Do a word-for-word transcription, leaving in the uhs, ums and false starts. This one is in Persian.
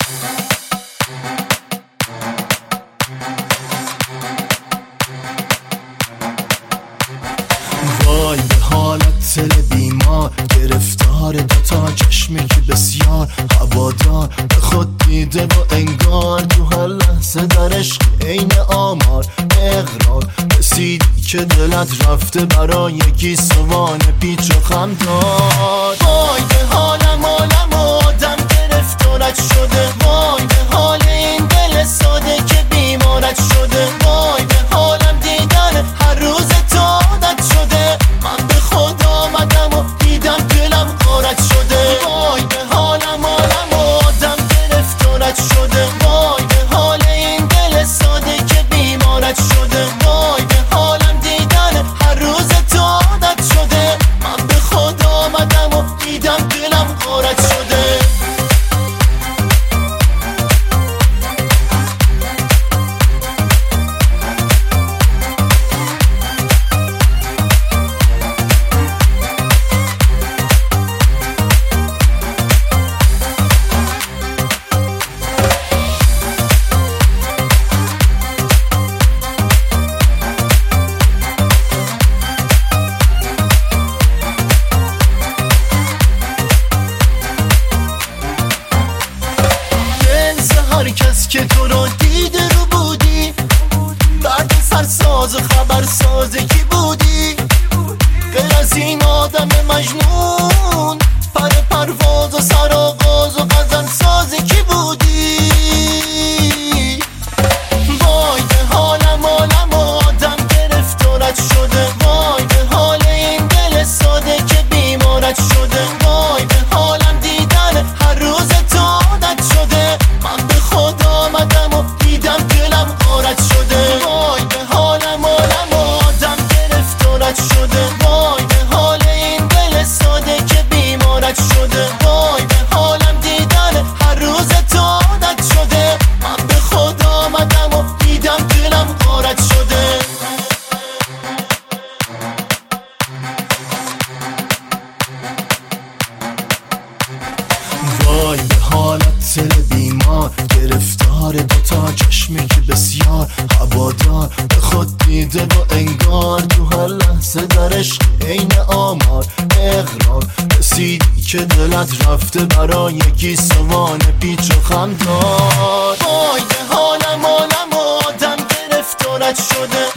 وای به حالت دل بیمار، گرفتار دوتا چشمی که بسیار هوادار، به خود دیده و انگار تو هر لحظه در عشق عین آمار. اقرار رسیدی که دلت رفته برای یکی سوان پیچ و خم دار. وای به حالم حالم آدم گرفتارت شده، وای به حال این دل ساده که بیمارت شده. وای به حالم دیدن هر روز تو عادت شده، من به خود آمدم و دیدم دلم غارت شده. وای به حالم حالم آدم گرفتارت شده، وای به حال این دل ساده که بیمارت شده. وای به حالم دیدن هر روز تو عادت شده، من به خود آمدم و دیدم دلم غارت شده. هر کس که تو رو دیده رو بودی، بعد سرساز و خبرساز کی بودی؟ غیر از این آدم مجنون پر پرواز و سرآغاز و غزل ساز کی بودی؟ وای به حالم حالم آدم گرفتارت شده، وای به حال این دل ساده که بیمارت شده. وای به حالم دیدن هر روز تو عادت شده، من به خود آمدم و دیدم دلم غارت شده. وای به حالم حالم آدم گرفتارت شده، وای به حال این دل ساده که بیمارت شده. وای به حالم دیدن هر روز تو عادت شده، من به خود آمدم و دیدم دلم غارت شده. وای به حالت دل بیمار، گرفتار دوتا چشمی که بسیار هوادار، به خود دیده و انگار تو هر لحظه در عشق عین آمار. اقرار رسیدی که دلت رفته برای یکی سوان پیچ و خم دار. وای به حالم حالم آدم گرفتارت شده،